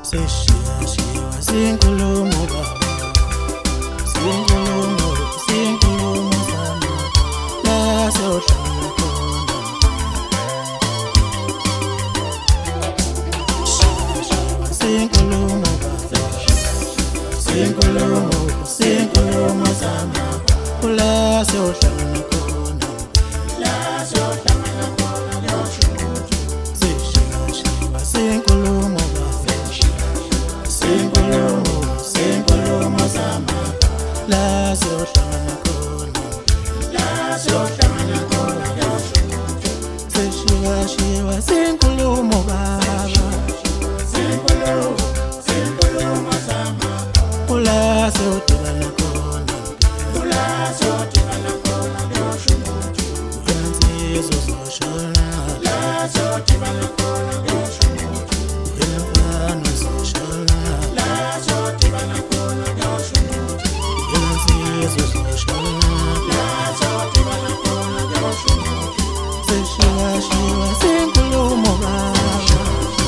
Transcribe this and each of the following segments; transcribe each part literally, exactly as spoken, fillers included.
seshiwa sinkulumo baba sinkulumo sinkulumo zami la sohlala khona seshiwa sinkulumo baba sinkulumo sinkulumo zami la sohlala khona la sohlala khona seshiwa sinkulumo la sohlala khona la sohlala khona seshiwa shiwa sinkulumo baba sinkulumo sinkulumo zama la sohlala khona la sohlala khona yoshumutu yanzizo zoshona la sohlala khona yoshumutu yemfano zoshona la sohlala khona yoshumutu seshiwa shiwa sinkulumo baba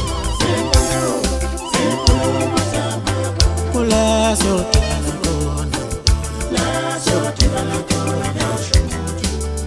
sinkulumo zama la sohlala khona la sohlala khona yoshumutu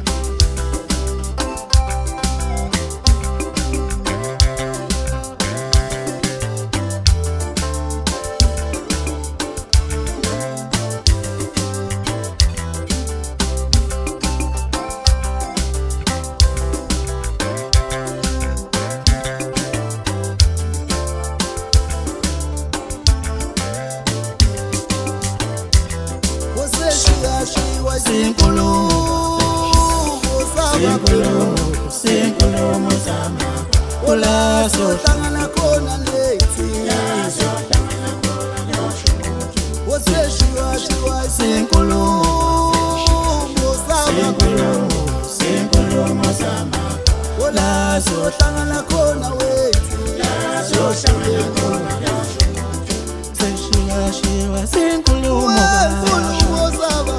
sinkulumo sinkulumo zama la sohlala khona lethi la sohlala khona yoshumutu woseshiwa shiwa sinkulumo sinkulumo sinkulumo zama la sohlala khona wethi la sohlala khona yoshumutu seshiwa shiwa sinkulumo baba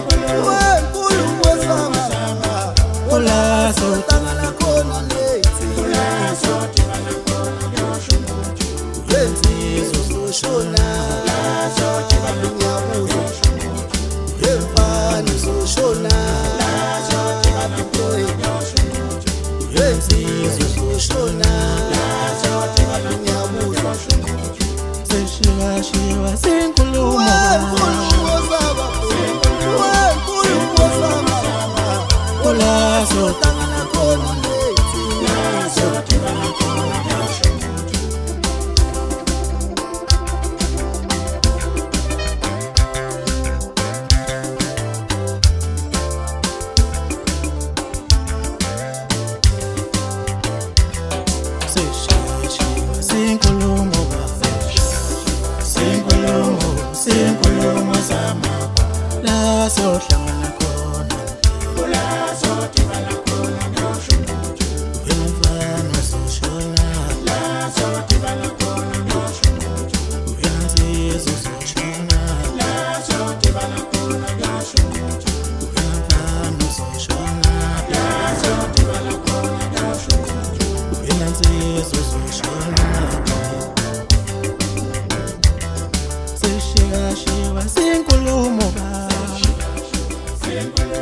la sohlala khona lethi la sohlala khona yoshumutu yenzizo zoshona la sohlala khona yoshumutu yemfano zoshona la sohlala khona yoshumutu yenzizo zoshona la sohlala khona yoshumutu seshiwa shiwa sinkulumo la sohlala khona lethi la sohlala khona yoshumutu seshiwa sinkulumo baba sinkulumo sinkulumo zama la sohlala khona la sohlala khona yoshumutu yemfano zoshona la sohlala khona yoshumutu yanzizo zoshona la sohlala khona yoshumutu yemfano zoshona la sohlala khona yoshumutu yanzizo zoshona seshiwa shiwa sinkulumo baba sinkulumo